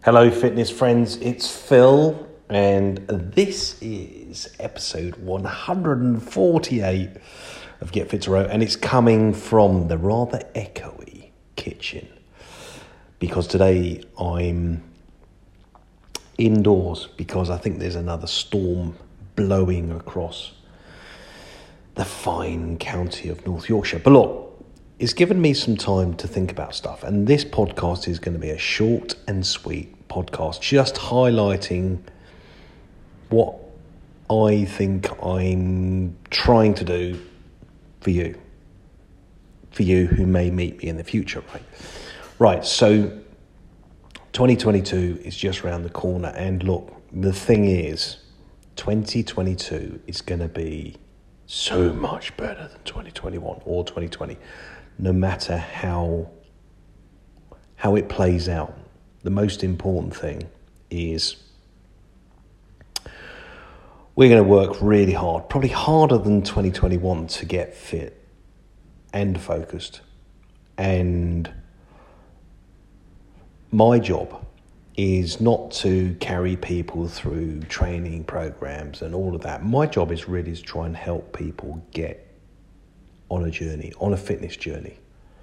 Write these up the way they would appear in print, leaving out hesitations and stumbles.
Hello, fitness friends. It's Phil, and this is episode 148 of Get Fit to Row, and it's coming from the rather echoey kitchen because today I'm indoors because I think there's another storm blowing across the fine county of North Yorkshire. But look, it's given me some time to think about stuff, and this podcast is going to be a short and sweet podcast, just highlighting what I think I'm trying to do for you who may meet me in the future, right? So 2022 is just around the corner, and look, the thing is, 2022 is going to be so much better than 2021 or 2020. No matter how it plays out, the most important thing is we're going to work really hard, probably harder than 2021, to get fit and focused. And my job is not to carry people through training programs and all of that. My job is really to try and help people get on a journey, on a fitness journey.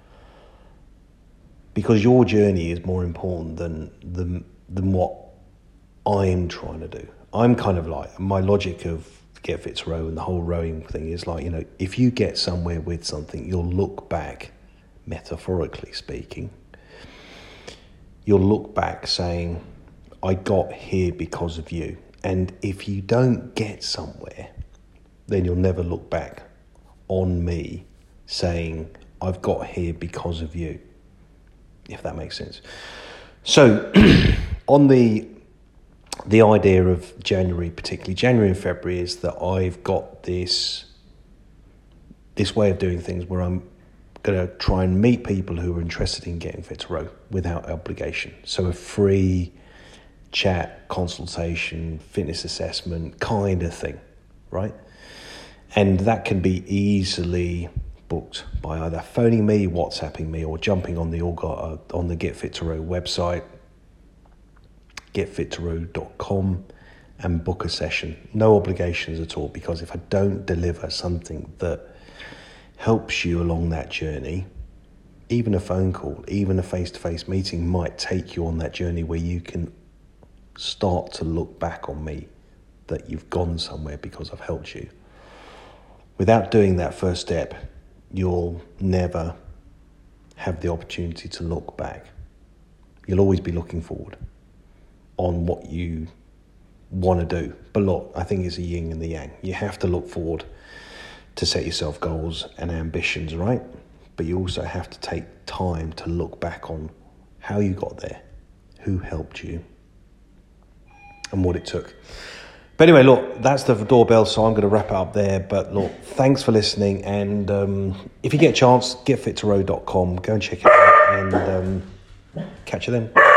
Because your journey is more important than what I'm trying to do. I'm kind of like, my logic of Get Fit to Row and the whole rowing thing is like, if you get somewhere with something, you'll look back, metaphorically speaking, you'll look back saying, I got here because of you. And if you don't get somewhere, then you'll never look back on me saying, I've got here because of you, if that makes sense. So on the idea of January, particularly January and February, is that I've got this way of doing things where I'm going to try and meet people who are interested in getting fit to row without obligation. So a free chat, consultation, fitness assessment kind of thing, right? And that can be easily booked by either phoning me, WhatsApping me, or jumping on the Get Fit to Row website, getfittorow.com, and book a session. No obligations at all, because if I don't deliver something that helps you along that journey, even a phone call, even a face-to-face meeting might take you on that journey where you can start to look back on me, that you've gone somewhere because I've helped you. Without doing that first step, you'll never have the opportunity to look back. You'll always be looking forward on what you want to do. But look, I think it's a yin and the yang. You have to look forward to set yourself goals and ambitions, right? But you also have to take time to look back on how you got there, who helped you, and what it took. But anyway, look, that's the doorbell, so I'm going to wrap it up there. But look, thanks for listening. And if you get a chance, getfittorow.com. Go and check it out, and catch you then.